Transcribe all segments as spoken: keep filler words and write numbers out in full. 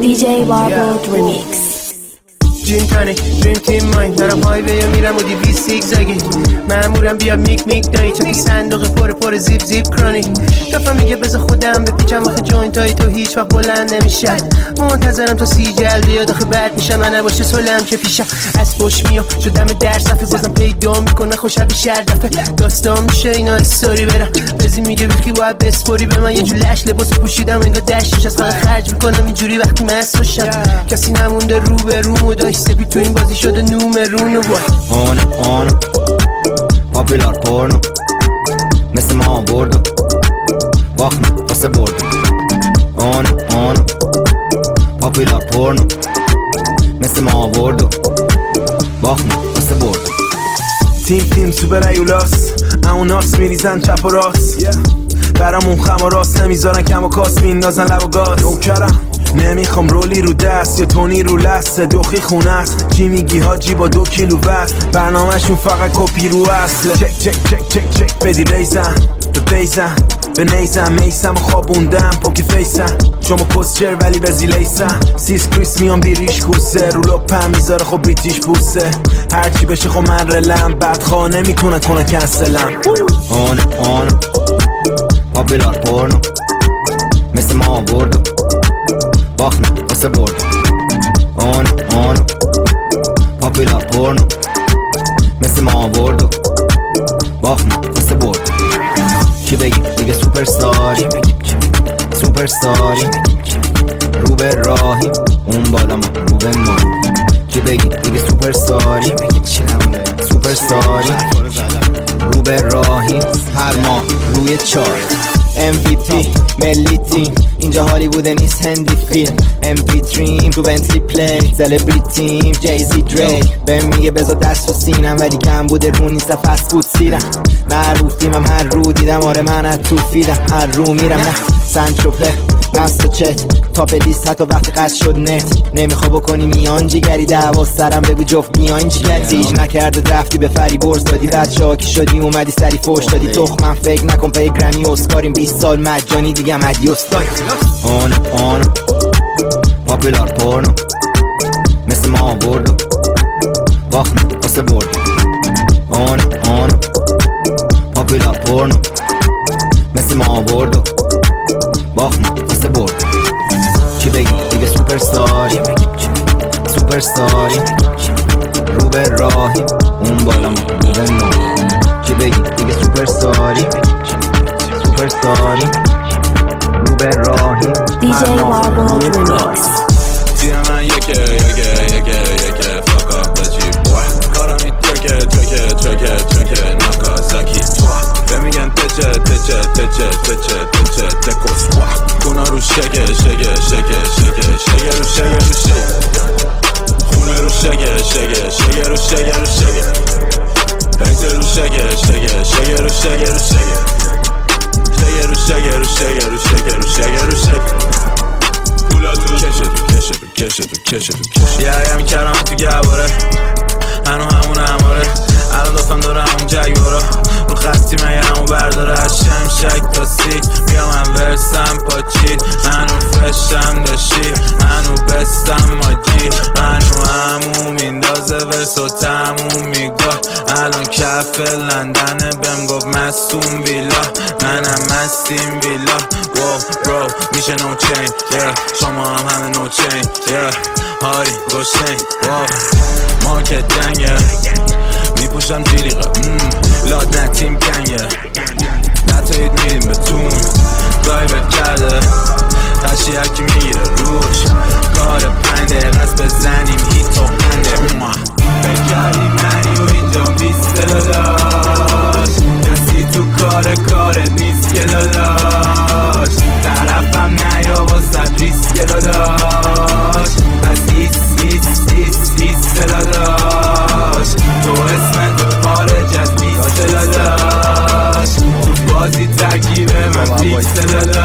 دی جی Warbled Remix. جیم تانه دریم تیم ماین دارم های ویو میرم و دیوی سیگ زگی مامورم بیا میک میک دایی چاکی صندوق پر پر زیپ زیپ کرانی کفا میگه بذار خودم بپیچم وقت جوینت های تو هیچ وقت بلند نمیشه منتظرم تا سی جلد بیاد آخه بعد میشم من نباشه سلم که پیشم از پشت میام شدم در صفحه بازم پیدا میکنه خوشم بیشتر دفعه داستان میشه اینا استوری برم بزی میگه بخی باید بسپوری به من یه جو لش لباس پوشیدم انگار دشتش از فقط خرج میکنم اینجوری وقتی مست باشم کسی نمونده رو به رو داشت سپی تو این بازی شده نومرون و وای آنو آنو پاپیلار پورنو مثل ما بردو باخنه واسه بردو آنو آنو پاپیلار پورنو مثل ما بردو باخنه واسه بردو تیم تیم سوپر ایولاس اون ناس میریزن چپ و راست برامون خم و راست نمیذارن کم و کاس میندازن لب و گاز نوکرم نمیخوام رولی رو دست یا تونی رو لست دوخی خونه است چی میگی حاجی با دو کیلو وست برنامهشون فقط کپی رو اصله چک چک چک چک چک بدی ریزن به بیزن به نیزن میسم و خوابوندم پوکی فیسم شما پسچر ولی بزی لیسم سیس کریس میام بیریش کوسه رو لپم میذاره خب بیتیش بوسه هرچی بشه خب من رلم بدخواه نمیتونه کنه کنسلم آنو آنو پاپیلار پورنو مثل ما بردو باخنه واسه بردو آنو آنو پاپیلار پورنو مثل ما بردو باخنه واسه بردو چی بگی دیگه سوپر ستاری سوپر ستاری رو به راهی اون بالا ما رو به ما چی بگی دیگه سوپر ستاری سوپر ستاری رو به راهی هر ماه روی چار ام وی پی ملی تیم اینجا هالیوود نیست هندی فیلم ام پی تریم تو بنتلی پلی سلبریتیم جیزی دری بهم میگه بذار دست و سینم ولی کم بوده رو نیست فست فود سیرم معروفیم هم هر رو دیدم آره من از تو فیدم هر رو میرم نه سنتروپه نست و چت تاپ لیست حتی وقتی قد شد نت نمیخوا بکنی میان جیگری دعوا سرم بگو جفت میان چیگری زیج نکرده رفتی به فری برز دادی بچه ها کی شدی اومدی سری فوش دادی تخمم فکر نکن پای گرمی اسکاریم بیست سال مجانی دیگه مدیوس داری آنو آنو پاپیلار پورنو مثل ما بردو باخنه واسه بردو آنو آنو پاپیلار پورنو مثل ما بردو باخنه واسه بردو چی بگی دیگه سوپر ستاری سوپر ستاری رو به راهی اون بالا ما رو به ما چی بگی دیگه سوپر ستاری سوپر ستاری رو به راهی دی جی Warbled Remix. دیگه من یکه یکه یکه یکه fuck up the G boy کارم این ترکه ترکه ترکه ترکه ناکازاکی بمیگن تچه تچه تچه تچه تچه تکوس کونا رو شگه شگه شگه شگه شگه رو شگه رو شگه خونه رو شگه شگه شگه رو شگه رو شگه پنجه رو شگه شگه شگه رو شگه رو شگه شگه رو شگه رو شگه رو شگه رو شگه رو شگه پولا تو کشه تو کشه تو کشه تو کشه تو کشه یه همی کردم تو گواره هنو همون هماره الان داستان داره همون جگوارا رو خستی من یه همون برداره از شمشک تا سیک بیا من ورسم پاچید هنو فرشم داشی هنو بستم ماجی هنو همون میندازه ورس و تموم میگاه الان کف لندنه بهم گفت مستون ویلا منم مستیم ویلا واو برو میشه نو چین yeah. شما هم همه نو چین yeah. هاری گوشتین واو مارکت جنگه میپوشم جیلیقه لاد نتیم کنگه نتایید میریم به تون دایبت کرده تشی هرکی میگیره روش کار پنج دقیقه است بزنیم هیت و پنده بکردی منی و اینجا بیست داداش کسی تو کار کارت نیست که داداش طرفم نیا واسه ریسک داداش پس ایس ایس ایس ایس داداش تو اسم تو خارج از بیست داداش تو بازی ترکیب من فیکس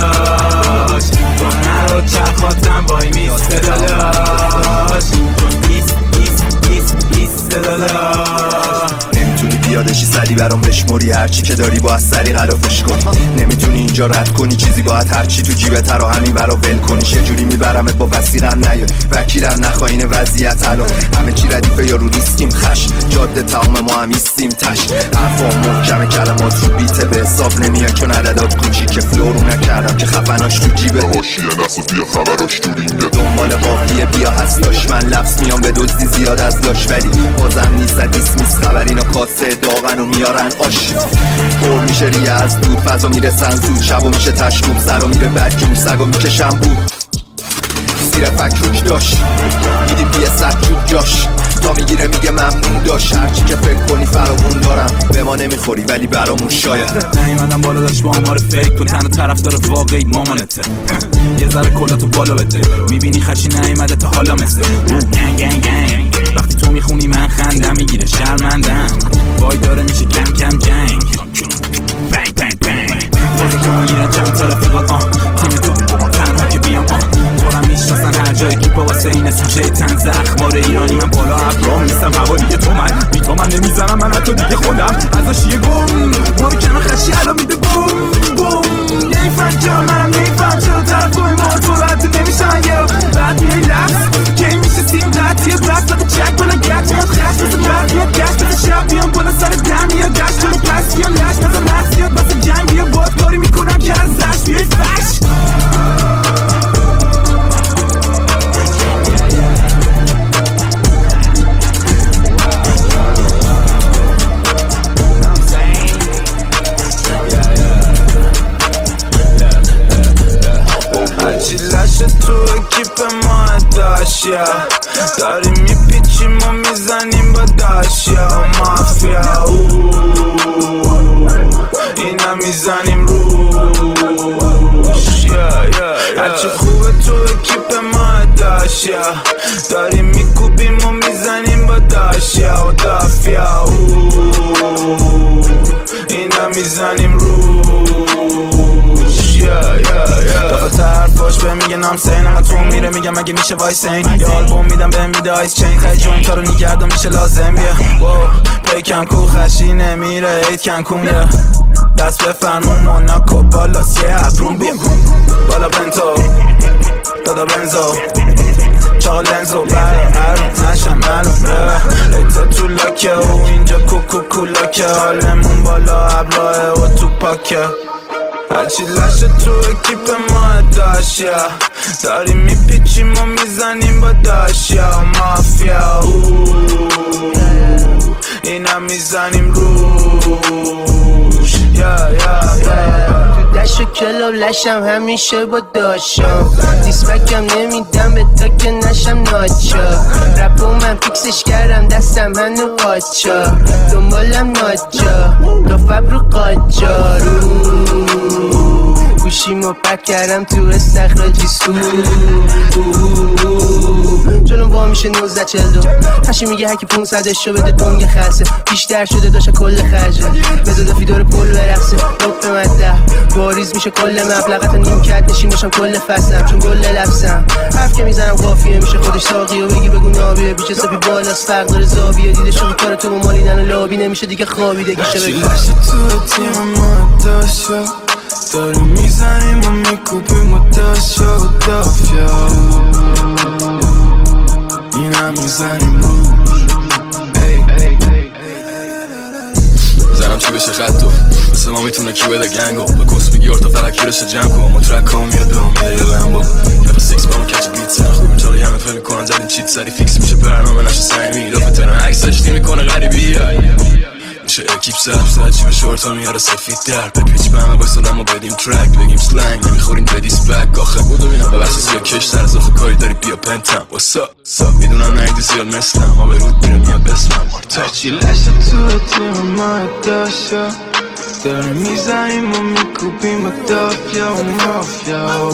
داداش تو نرو چرخاتم بای میست داداش تو ایس ایس ایس ایس داداش نمیتونی پیادشی سری برام بشموری، هرچی که داری باید سری غلافش کنی. نمیتونی اینجا رد کنی چیزی، باید هرچی تو جیبت رو همین برا ول کنی. چجوری میبرمت با وسیقم نیاد وکیلم نخواین وضعیت الان همه چی ردیفه یا رو ریسکیم خش جاده تمام ما هم ایستیم تش. حرفام محکمه کلمات رو بیته به حساب نمیان چون عددات کوچیکه فلورو نکردم که خفناش تو جیبه باشی یه نسو بیا خبراش تو رینگه دنبال قافیه بیا هستاش من لفظ میام به دزدی زیاد از داش ولی بازم نیست دیس میست خبر اینا کاسه داغن و میارن آش پر میشه ریه از دود فضا میرسن زود شبا میشه تشکوب سرا میره بدجون سگا میکشم بود زیر فکروک داشت میدیم بیه سکروک جاش تا میگیره میگه ممنون داشت هرچی که فکر کنی فرامون دارم به ما نمیخوری ولی برامون شاید نیومدم بالا داشت با آمار فیک تو تن طرف داره واقعی مامانته یه ذره کلاتو بالا بده میبینی خشی نیومده تا حالا مثل گنگ گنگ گنگ وقتی تو میخونی من خندم میگیره شرمندم وای داره میشه کم کم جنگ بنگ بنگ بنگ بازه تو میگیرن چند تا رفیقات آه تیم تو تنها که بیام آه خورم میشناسن هر جایی که با واسه این سوچه تن زخمار ایرانی من بالا ابرام نیستم هوا دیگه تو من بی تو من نمیزنم من حتی دیگه خودم ازش یه گم ما رو کنه خشی الان میده بوم بوم نیفن جا منم نیفن چرا طرف توی ما تو رد نمیشن یه بعد میای لفظ کی میشه تیم دت یه برست لده چک بلا گت میاد خش بزن برد میاد گشت بزن شب بیام بالا سر دم میاد گشت کنو پس بیام لش بزن نفس بیاد بس جنگ بیا باز کاری میکنم که از زشت بیای فش تو اکیپ ما داشیا داریم میپیچیم و میزنیم با داشیا مافیا اینا میزنیم روش هرچی خوبه تو اکیپ ما داشیا داریم میکوبیم و میزنیم با داشیا و دافیا اینا میزنیم روش دفعه حرفاش به میگه نام سین اما تو میره میگم مگه میشه وایسین یه آلبوم میدم به میده آیس چین خیلی جوین کارو نگردم میشه لازم بیه پیکم کو خشی نمیره ایت کن کن یه دست بفرمون موناکو بالاس یه ابرون بیم بالا بنتو دادا بنزو چاقا لنزو برم هرون نشم معلوم ایتا تو لاکه و اینجا کوکو کولاکه حالمون بالا ابراه و تو پاکه هرچی لشه تو اکیپ ما داشیا داریم میپیچیم و میزنیم با داشیا مافیا اینا میزنیم روش یا یا یا دشت و کلاب لشم همیشه با داشام دیسبکم نمیدم به تا که نشم ناچا رپو من فیکسش کردم دستم هنو قاچا دنبالم ناجا دو فبرو قاچا گوشیمو پک کردم تو استخراجی سو جلوم با میشه نوزده چل دو هشی میگه هکی پونصدش رو بده دنگ خسته بیشتر شده داشت کل خرجه بزا دافی داره پل برقصه رب مده باریز میشه کل مبلغت نیم کت نشین باشم کل فصلم چون گل لفظم حرف که میزنم قافیه میشه خودش ساقیه و بگی بگو نابیه بیچه سپی بالاست فرق داره زاویه دیده شده کار تو با مالیدن و لابی نمیشه دیگه خوابیدگیشه بگو لشه تو تیم ما داشتا داریم میزنیم و میکوبیم و داشتا و دافیا اینا میزنیم روش زنم چی بشه خطو مثل ما میتونه کی بده گنگو به کس بگی ارتا فرک برسه جمع کن ما ترک هم میاد به هم میده یه لمبو یه سیکس با ما کچ بیت سن خوب اینطوری همه فهم میکنن زدین چیت سری فیکس میشه برنامه نشه سعی میده فترن عکسش تی میکنه غریبی میشه اکیپ سرف زد چی به شورتا میاره سفید در بپیچ به همه بایستادم و بدیم ترک بگیم سلنگ نمیخورین بدیس بک آخه بودو بینم به بحث زیاد کش سر اضافه کاری داری بیا پنتم واسا میدونم نگدی زیاد مثلم ما به رود بیرم یا بسمم هرچی لشه تو تیم ما داشتا داریم میزنیم و میکوبیم و دافیا و مافیا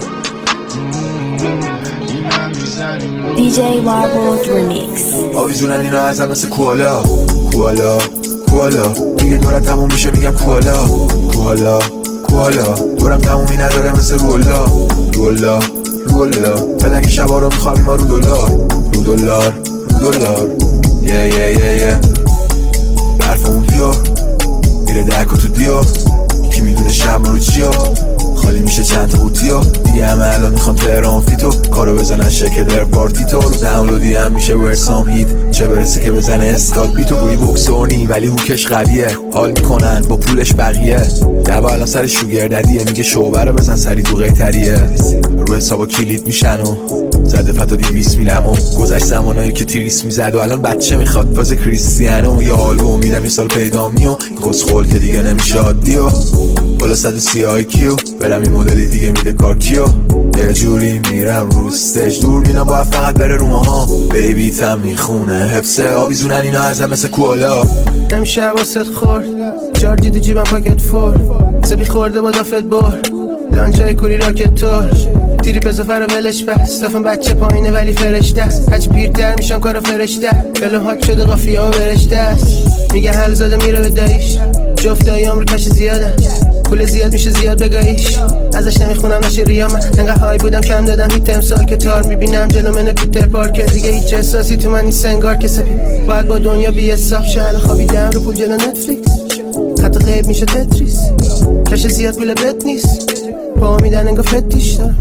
اینا میزنیم دی جی Warbold Remix. آویزونن اینا ازم مثل کوالا کوالا کوالا دیگه دورم تموم میشه میگم کوالا کوالا کوالا دورم تمومی نداره مثل رولا رولا رولا فلنگ شبا رو میخوام ما رو دولار رو دولار رو دولار یه یه یه یه برفمون پیو میره درک و تو دیو کی میدونه شب رو چیو خالی میشه چند تا قوطیو دیگه همه الان میخوام تهران فیتو کارو بزنن شکل در پارتی تو رو دانلودی هم میشه ورسام هیت چه برسه که بزنه اسکال بیتو گوی بوکسونی ولی هوکش قویه حال میکنن با پولش بقیه دبا الان سر شوگر ددیه میگه شعبه رو بزن سری تو قیتریه رو حسابا کلید میشن و زده فتا دیویس میرم و گذشت زمانایی که تیریس میزد و الان بچه میخواد فاز کریستیانو یا آلبوم میدم یه سال پیدام نیو کسخول که دیگه نمیشه عادی و بالا صد و سی آی کیو برم این مدلی دیگه میده کار کیو یه جوری میرم رو استیج دور بینم باید فقط بره رو ماها بیبی تم میخونه حفظه آویزونن اینا ازم مثل کولا نمیشه واسط خورد جار دیدی جیبم پاکت فور سبی خورده با دافت بار لانجای کوری راکت تور تیری پزافر و ولش بس دافم بچه پایینه ولی فرشته است هچ پیرتر میشم کار فرشته بلو حاک شده قافیه ها برشته است میگه حل زاده میره به دایش جفت دایی آمریکاش زیاده پول زیاد میشه زیاد بگاهیش ازش نمیخونم نشه ریامه انقدر های بودم کم دادم هیت امسال که تار میبینم جلو من پیتر پارکر دیگه هیچ احساسی تو من نیست انگار که سپی باید با دنیا بی حساب شهر خوابیدم رو پول جلو نتفلیکس حتی غیب میشه تتریس کش زیاد پول بت نیست با میدن انگار فتیش دارم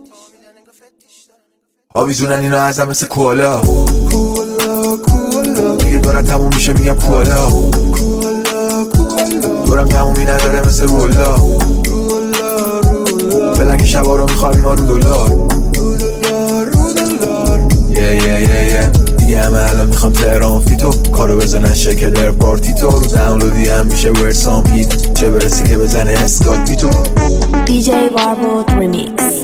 آویزونن اینا ازم مثل کولا کولا کولا دیگه دارن تموم میشه میگم کولا دورم تمومی نداره مثل رولا بلنگ شبا رو میخوابیم ها رو دولار یه یه یه یه دیگه همه الان میخوام تهران فیتو کارو بزنن شکل در پارتی تو رو دانلودی هم میشه ورسام هیت چه برسی که بزنه اسکال بیتو دی جی Warbold Remix.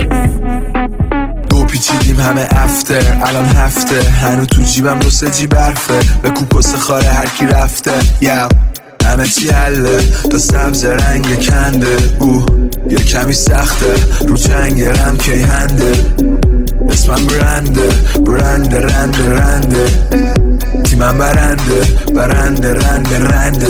دو پیچیدیم همه افتر الان هفته هنو تو جیبم دو سه جی برفه به کوپس خاره هرکی رفته یو همه چی حله تا سبز رنگ کنده او یه کمی سخته رو چنگ رم کی هنده اسمم برنده برنده رنده رنده تیمم برنده برنده رنده رنده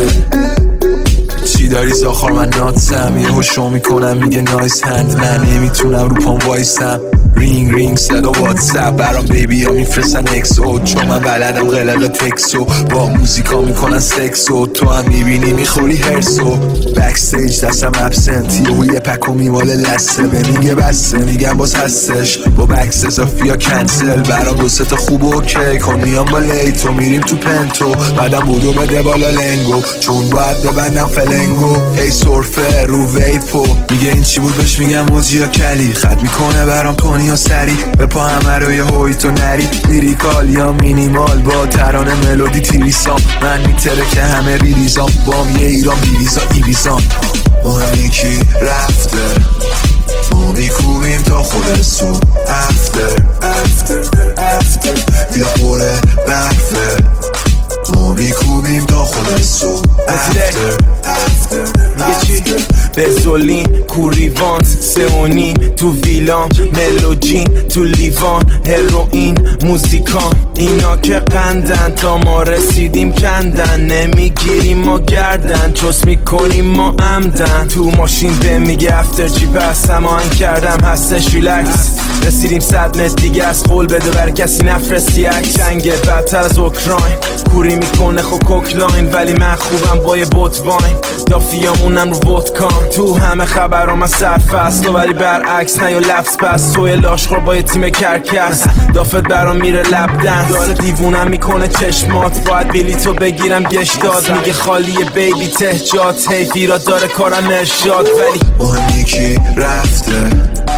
چی داری زاخار من ناتسم یه هشو میکنم میگه نایس هند من نمیتونم رو پام وایسم رینگ رینگ صدا واتساپ برام بیبی ها میفرستن اکسو چون من بلدم غلق تکسو با موزیکا میکنن سکسو تو هم میبینی میخوری هرسو بکستیج دستم ابسنتی و یه پکو میماله لسه به میگه بسته میگم باز هستش با بکس اضافی ها کنسل برام دو ستا خوب و اوکی کن میام با لیتو میریم تو پنتو بعدم بودو بده بالا لنگو چون باید ببندم فلنگو ای سورفه رو ویپو میگه این چی بود بهش میگم موجی ها کلی خط میکنه برام تونی ها سری به پا همه رو یه هوی تو نری لیریکال یا مینیمال با ترانه ملودی تیریسام من میتره که همه ریلیزام بام یه ایران بیویزا ایویزام مهم یکی رفته ما میکوبیم تا خود سو افتر افتر افتر یه خوره برفه ما میکوبیم تا خود سو افتر افتر میگه چی؟ بزولین کوریوانت سئونی تو ویلام ملوجین تو لیوان هروئین موزیکان اینا که قندن تا ما رسیدیم کندن نمیگیریم ما گردن چوس میکنیم ما عمدن تو ماشین به میگه افتر چی پس هماهنگ کردم هستش ریلکس رسیدیم صد متر دیگه از قول بده بر کسی نفرستی عکس جنگ بدتر از اوکراین کوری میکنه خو کوکلاین ولی من خوبم با یه بوت واین دافیامونم رو ودکان تو همه خبرام از سرفست ولی برعکس نه یا لفظ پس توی لاشخور با یه تیم کرکس دافت برام میره لبدن داره دیوونم میکنه چشمات باید بلیتو بگیرم گش داد میگه خالیه بیبی تهجات حیفی را داره کارم ارشاد ولی مهم یکی رفته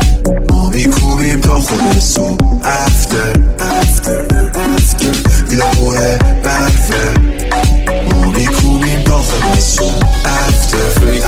ما میکوبیم تا خود سو افتر افتر افتر بیلا خوره برفه ما میکوبیم تا خود سو افتر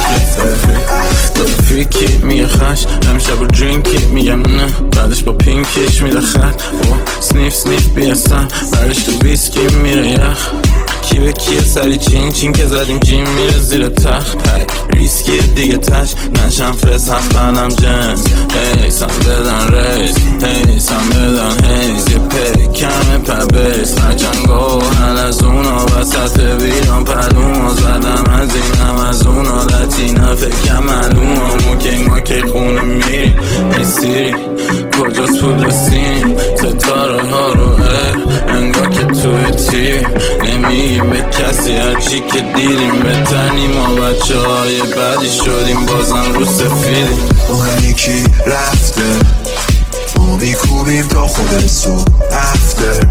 فریکی میگه خش همیشه با درینکی میگم نه بعدش با پینکیش میده خط و سنیف سنیف بیستم برش تو ویسکی میره یخ کی به کیه سری چین چین که زدیم جیم میره زیر تخت پک ریسکی دیگه تش نشم فرس هست بنم جنس هی سم بدن ریز هی سم بدن هیز یه پی کمه پبیس مجنگو هل از اونا وسط ویران پلوما زدم از اینم از اونا لطینا فکرم معلوم موکی موکی خونه میری نیستیری کجاست پول سین ستاره ها رو ار انگار که توی تیر نمی میگیم به کسی هرچی که دیدیم به تنی ما بچه های بعدی شدیم بازم رو سفیدیم مهمی کی رفته ما میکوبیم تا خود سو افتر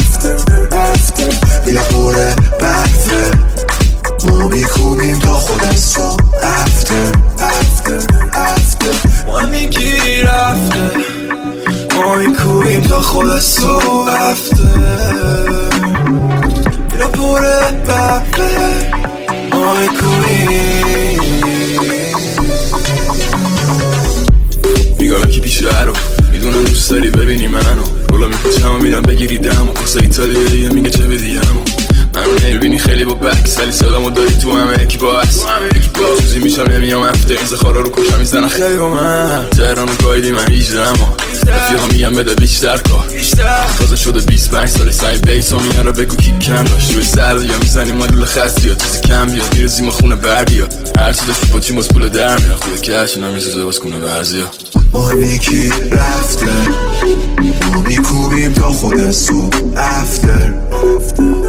بیلا پره برفه ما میکوبیم تا خود سو افتر مهمی کی رفته ما میکوبیم تا خود سو افتر بیلا پره برفه ما میکوبیم میگم که پیش رو میدونم دوست داری ببینی منو رولا میپوچم و میرم بگیری دمو کسه ایتالیه دیگه میگه چه بدیمو منو نمیبینی خیلی با بک سالی سالمو داری تو همه یکی باعث چوزی میشم نمیام هفته این زخارا رو کشم میزنن خیلی با من تهرانو گایدی من هیجده اما رفیقا میگم بده بیشتر کار تازه شده بیست و پنج ساله سعی بیس ها میاره بگو کی کم داشت روی سر یا میزنی مالول خستی یا چیزی کم بیاد میرزیم و خونه بر بیاد هر چی داشتی با چی ماز پول در میره خوده کش نمیزوزه باز کنه برزی ها مهمی کی رفته ما میکوبیم تا خود سو افتر